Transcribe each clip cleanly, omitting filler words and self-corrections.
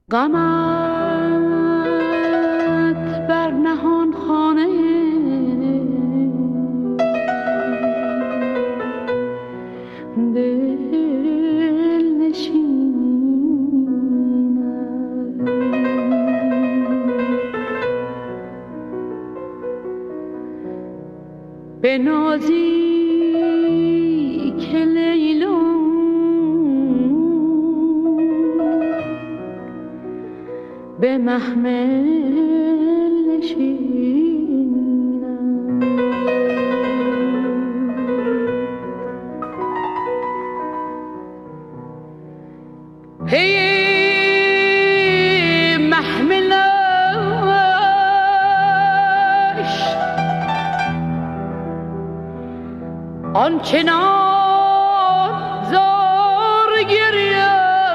غمت بر نهان خانه دل نشیند، به نازی که لیلا به محمل نشینم. پی محملش آنچنان زار گریم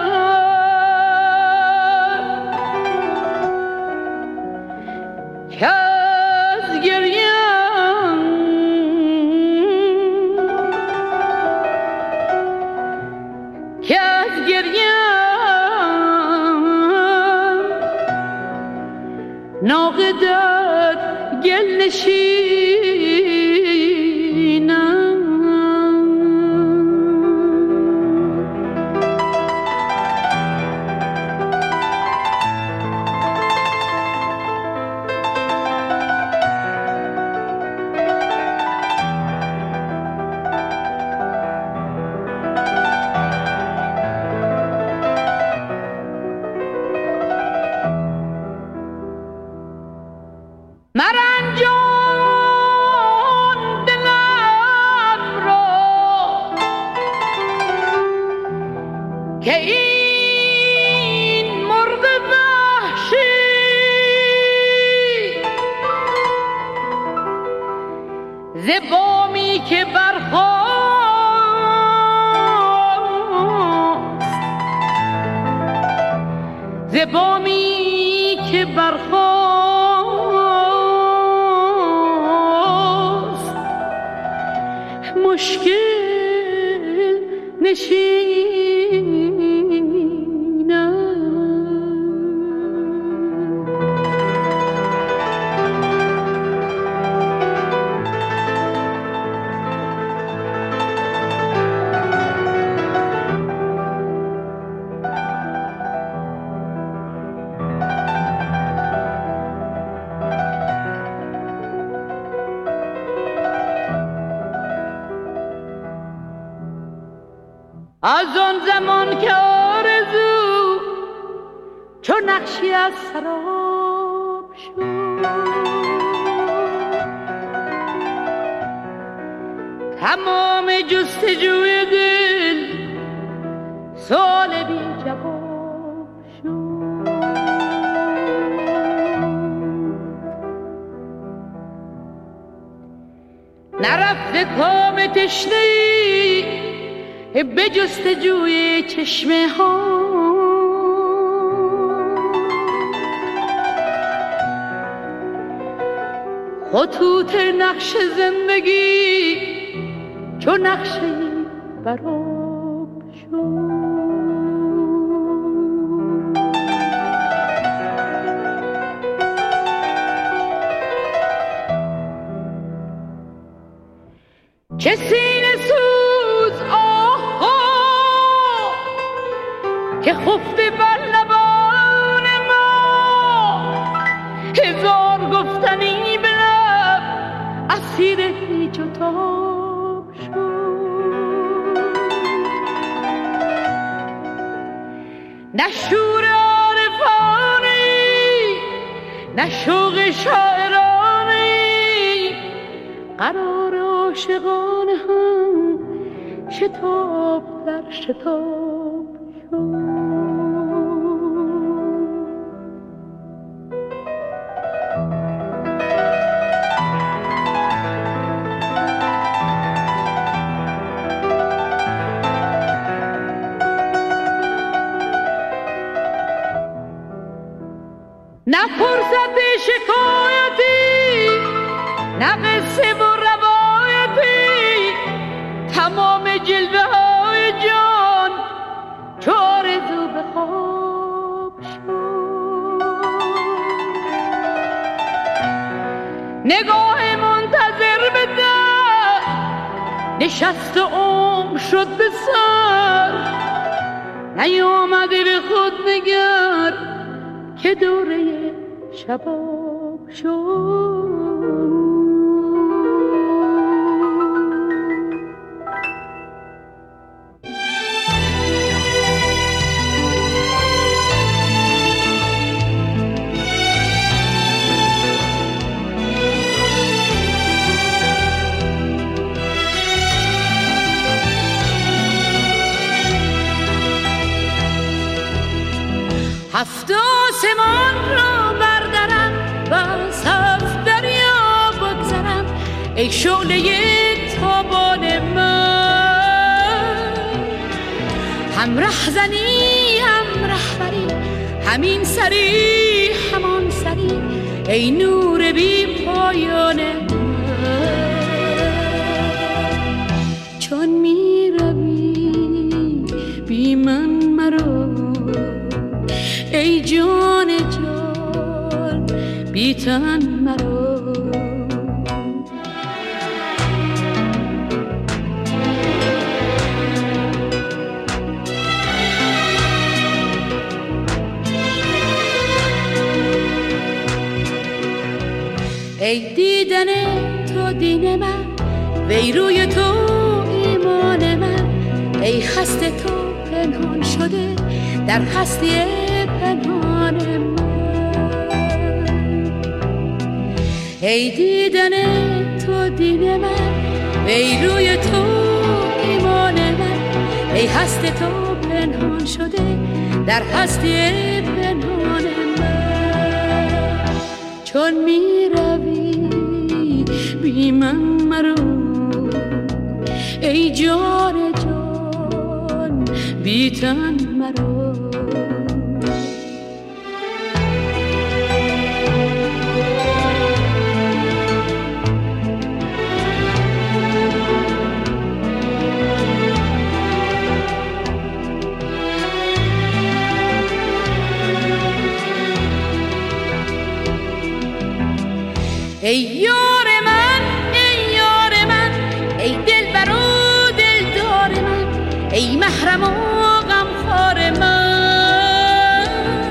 که از گریم ناقدت گل نشینم. مرنجان دلم را که این مرغ وحشی ز بامی که برخاست مشکل نشینم. از آن زمان که آرزو چو نقشی از سراب شد، تمام جستجوی دل سوال بی جواب شد. نرفته کام تشنه‌ای به جستجوی چشمه ها، خطوط نقش زندگی چو نقشی براب شد. چه سینه سوز که خفته بر لبان ما، هزار گفتنی به لب اسیر هیچ و تاب شد. نه شور عارفانی نه شوق شاعرانی، قرار عاشقانه هم شتاب در شتاب شد. نه فرصت شکایتی نه قصه و روایتی، تمام جلوه های جان چو آرزو به خواب شد. نگاه منتظر به در نشست و عمر شد به سر نیامده به خود نگر که دوره شباب شد. هفت آسمان را بردرم و از هفت دریا بگذرم ای شعله تابان من. هم رهزنی هم رهبری همین سری همان سری ای نور بی پایان من. چون می روی بی من مرو ای جان جان بی تن مرو. ای دیدن تو دین من وی روی تو ایمان من ای هست تو پنهان شده در هستی پنهان من. ای دیدن تو دین من ای روی تو ایمان من ای هست تو پنهان شده در هستی پنهان من. چون می روی بی من مرو ای جان جان بی تن مرو. ای یار من ای یار من ای دلبر و دلدار من ای محرم و غمخوار من.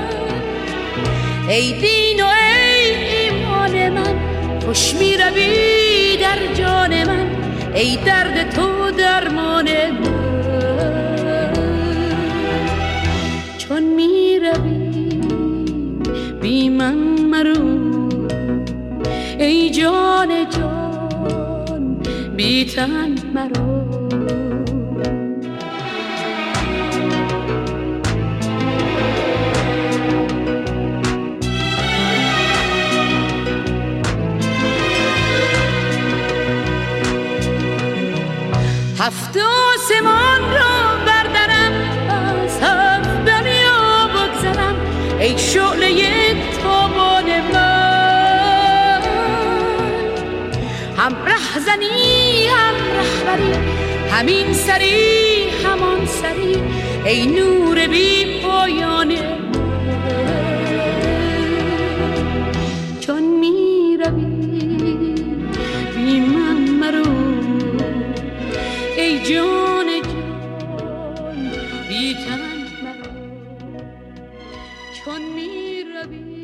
ای دین و ای ایمان من خوش می روی در جان من ای درد تو درمان من. چون می روی بی من مرو ای جان جان بی تن مرو. هفت آسمان را بردرم از هفت دریا بگذرم ای شعله تابان من. هم رهزنی هم رهبری همین سری همان سری ای نور بی پایان من. چون می روی بی من مرو ای جان جان بی تن مرو. چون می روی